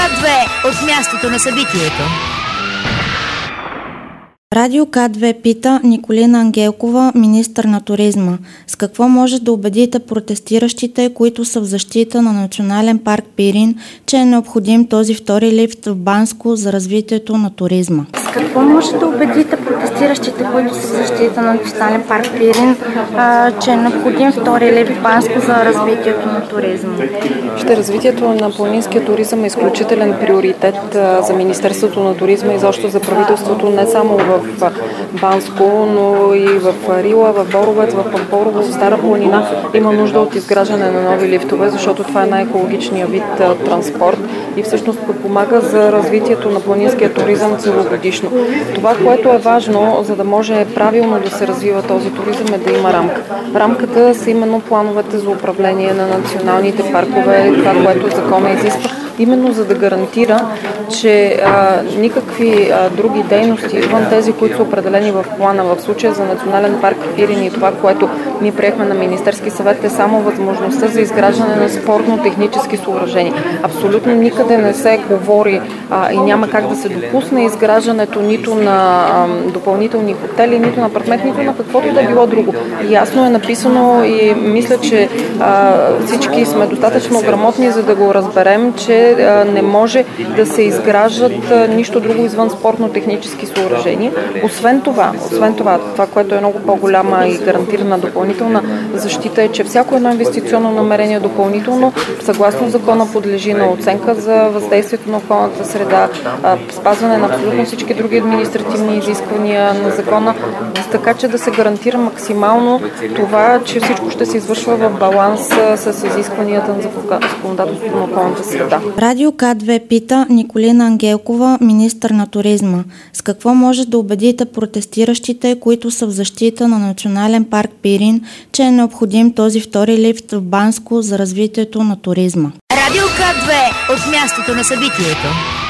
К2 от мястото на събитието. Радио К2 пита Николина Ангелкова, министър на туризма. С какво може да убедите протестиращите, които са в защита на Национален парк Пирин, че е необходим този втори лифт в Банско за развитието на туризма? С какво може да убедите протестиращите, които са в защита на Национален парк Пирин, че е необходим втори лифт в Банско за развитието на туризма? Развитието на планинския туризъм е изключителен приоритет за Министерството на туризма и защо за правителството не само в Банско, но и в Рила, в Боровец, в Пампорово, в Стара планина има нужда от изграждане на нови лифтове, защото това е най-екологичният вид транспорт и всъщност подпомага за развитието на планинския туризъм целогодишно. Това, което е важно, за да може правилно да се развива този туризъм, е да има рамка. Рамката са именно плановете за управление на националните паркове, това, което закона изисква, именно за да гарантира, че никакви други дейности, извън тези, които са определени в плана, в случая за Национален парк Пирин и това, което ние приехме на Министерски съвет, е само възможността за изграждане на спортно-технически съоръжения. Абсолютно никъде не се говори и няма как да се допусне изграждането нито на допълнителни хотели, нито на апартамент, нито на каквото да било друго. Ясно е написано и мисля, че всички сме достатъчно грамотни, за да го разберем, че не може да се изграждат нищо друго извън спортно-технически съоръжения. Освен това, което е много по-голяма и гарантирана допълнителна защита е, че всяко едно инвестиционно намерение допълнително, съгласно закона, подлежи на оценка за въздействието на околната среда, спазване на абсолютно всички други административни изисквания на закона, така че да се гарантира максимално това, че всичко ще се извършва в баланс с изискванията на законодателството на околната среда. Радио К2 пита Николина Ангелкова, министър на туризма. С какво може да убедите протестиращите, които са в защита на Национален парк Пирин, че е необходим този втори лифт в Банско за развитието на туризма? Радио К2 от мястото на събитието.